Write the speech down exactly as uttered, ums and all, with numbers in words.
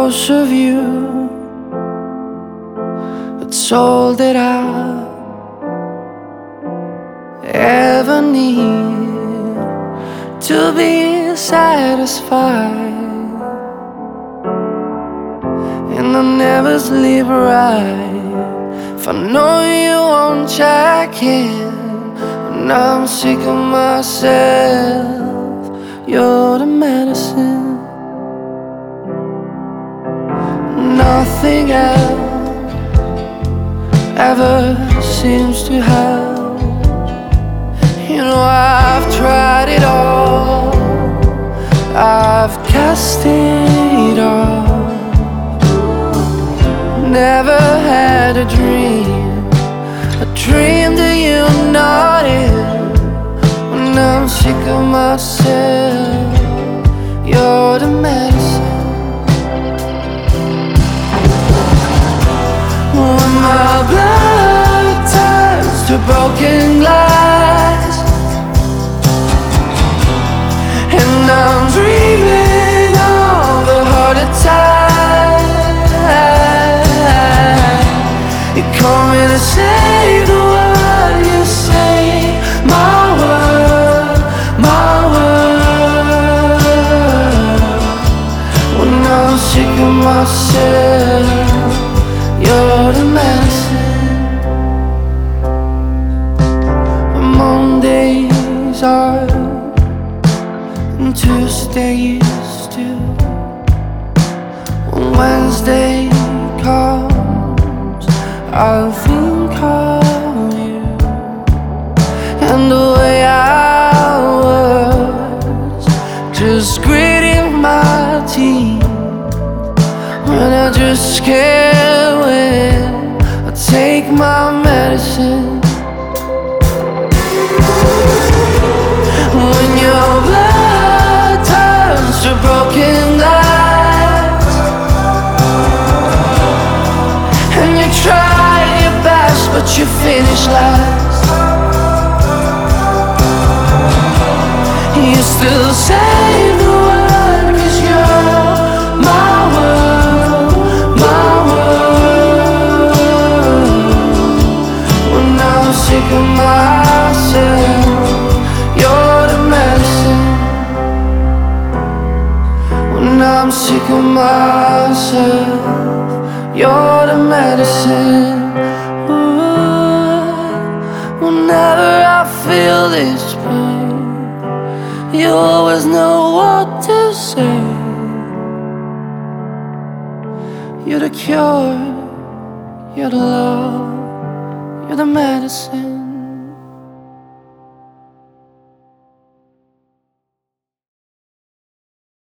close of you. It's all that I ever need to be satisfied, and I'll never sleep right if I know you won't check in. And I'm sick of myself. You're the medicine. Nothing else ever seems to help. You know I've tried it all, I've cast it off. Never had a dream, a dream that you're not in. When I'm sick of myself, you're the medicine. When my blood turns to broken glass, and I'm dreaming of a heart attack, you call me to save the world. You say my word, my word. When I'm sick of myself, you're the medicine. When Mondays are and Tuesdays too, when Wednesday comes, I'll think of you and the way I was just gritting my teeth when I just can't win. I take my medicine. When your blood turns to broken glass, and you try your best but you finish last, you still say the word, 'cause you're my world, my world. When I'm sick of myself, you're the medicine. When I'm sick of myself, you're the medicine. Ooh, whenever I feel this pain, you always know what to say. You're the cure, you're the love, you're the medicine.